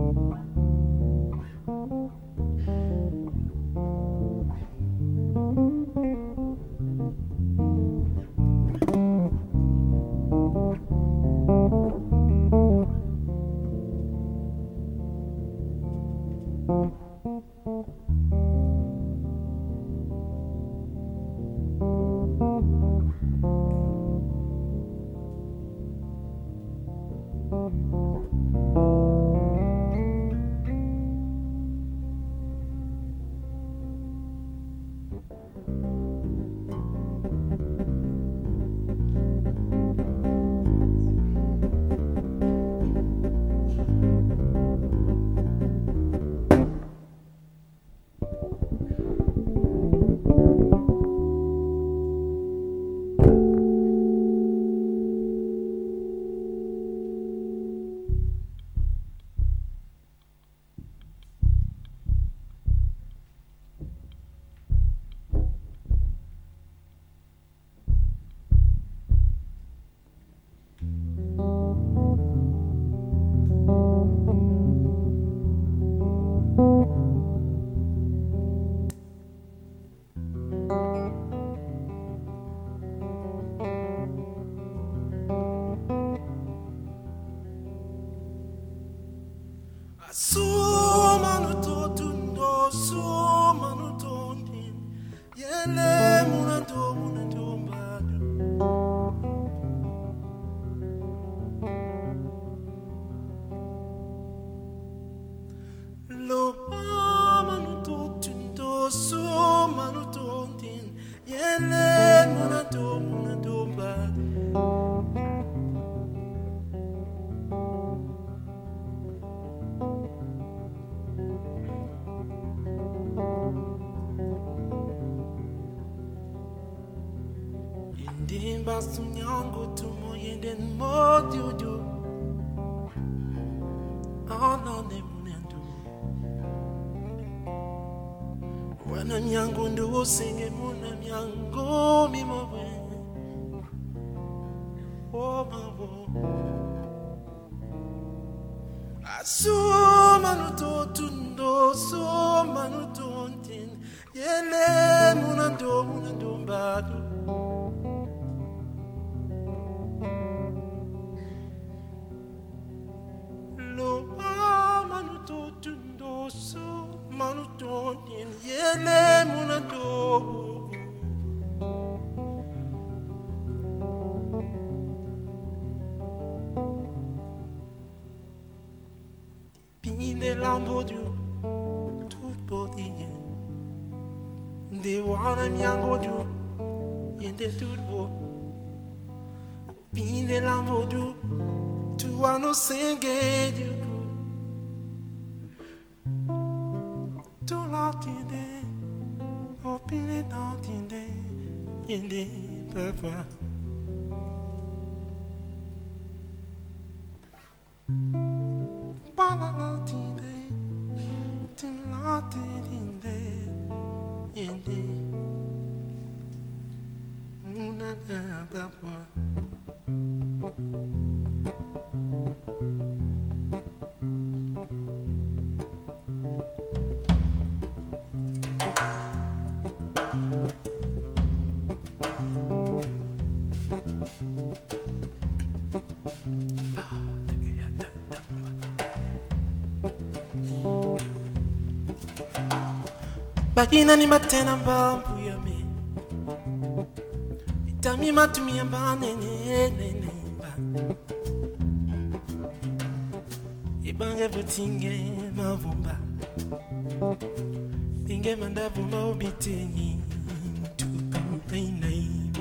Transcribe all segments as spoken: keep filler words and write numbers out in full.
Sunyango to moyenden modudu ono ne munendu wana nyango ndo singe muna nyango mimowe o mawo asuma nuto tundo suma nuto tin yele munando munando mbadu yele munado pine lambo du tout body de wana nyango du yende tout bo pine lambo du tu wano senge du tinde opine tinde yende papa bana tinde tinde tinde yende una papa Bakina ni matena mbambu ya me Itami matumia mbane ne ne ne ba Ibange butinge mavumba Binge mandavu maubitengi Tupu peinai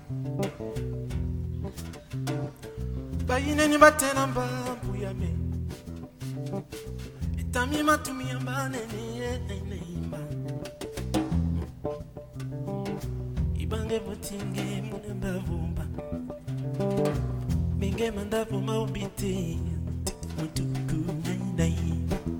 Bakina ni matena mbambu ya me Itami matumia mbane ne ne ne ba Ibange butinge munemba vumba Binge mandavu maubite Mutuku nai nai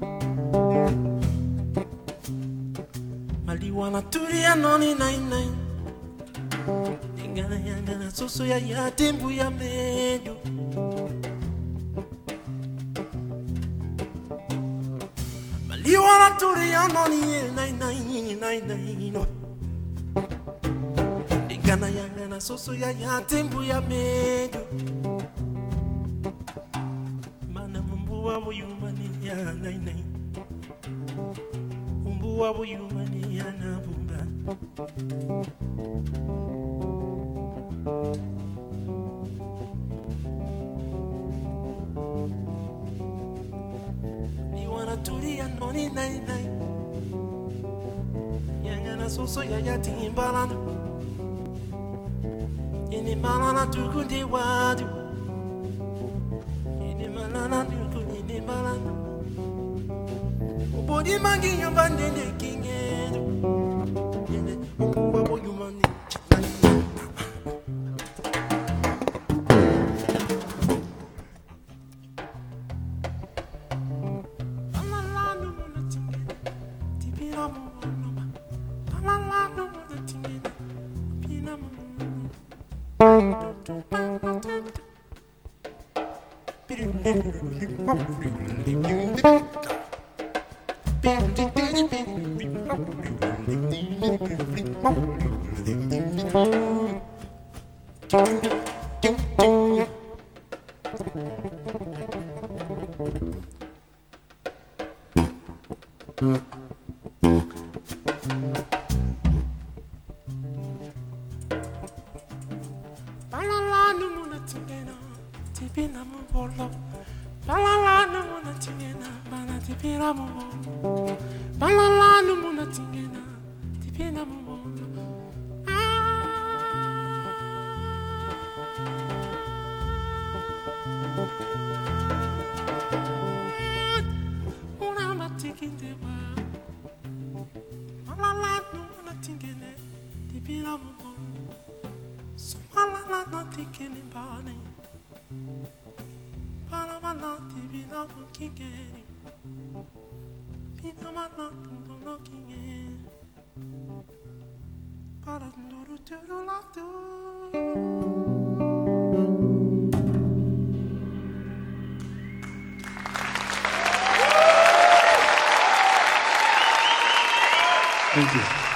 Maliwana tulia noni nai nai Ingana yangana susu ya yatimbu ya medu to the anoni nine nine nine nine no. Igana yangana soso ya ya tembu ya medu. Mana mumbu wa yumani ya nine nine. Mumbu wa yumani ya na bumba. Turi anoni nai nai yangana soso ya ya timbalana ini malana tukundi wadu ini malana tukundi ini malana ubodi mangi nyambande ne kingedo ene ubabo yumani Thank you.